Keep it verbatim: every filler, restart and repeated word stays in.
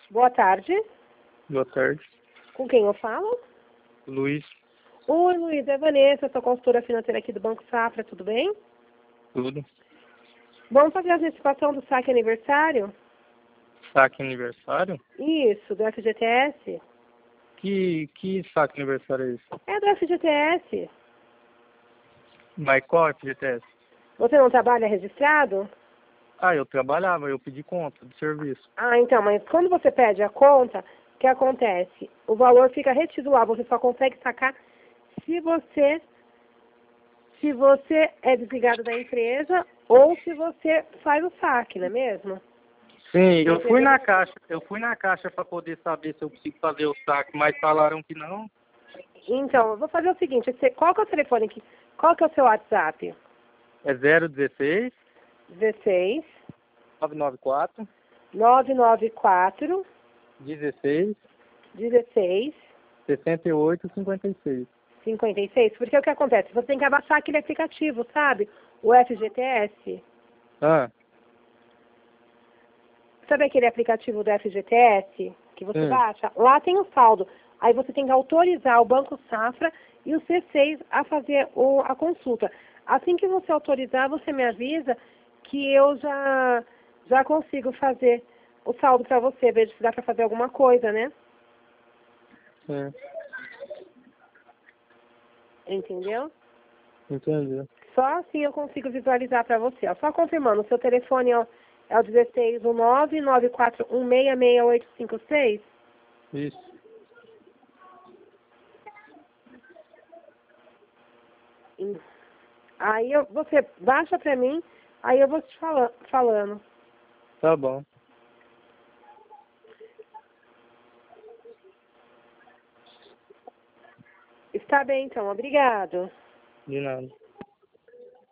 Boa tarde. Boa tarde. Com quem eu falo? Luiz. Oi, Luiz. É Vanessa, sou consultora financeira aqui do Banco Safra, tudo bem? Tudo. Vamos fazer a antecipação do saque aniversário? Saque aniversário? Isso, do F G T S. Que, que saque aniversário é esse? É do F G T S. Mas qual F G T S? Você não trabalha registrado? Ah, eu trabalhava, eu pedi conta de serviço. Ah, então, mas quando você pede a conta, o que acontece? O valor fica retido lá, você só consegue sacar se você, se você é desligado da empresa ou se você faz o saque, não é mesmo? Sim, eu fui na caixa, eu fui na caixa para poder saber se eu consigo fazer o saque, mas falaram que não. Então, eu vou fazer o seguinte, você, qual que é o telefone aqui? Qual que é o seu WhatsApp? É zero dezesseis, dezesseis, nove nove quatro, nove nove quatro, dezesseis, dezesseis, sessenta e oito, cinquenta e seis. cinquenta e seis. Porque o que acontece? Você tem que abaixar aquele aplicativo, sabe? O F G T S. Ah, Sabe aquele aplicativo do F G T S que você sim. baixa? Lá tem o saldo. Aí você tem que autorizar o Banco Safra e o C seis a fazer o, a consulta. Assim que você autorizar, você me avisa que eu já, já consigo fazer o saldo para você, ver se dá para fazer alguma coisa, né? Sim. Entendeu? Entendi. Só assim eu consigo visualizar para você. Ó. Só confirmando, o seu telefone é o, é o dezesseis, o nove nove quatro um seis seis oito cinco seis? Isso. Aí eu, você baixa pra mim, aí eu vou te fala, falando. Tá bom. Está bem, então. Obrigado. De nada.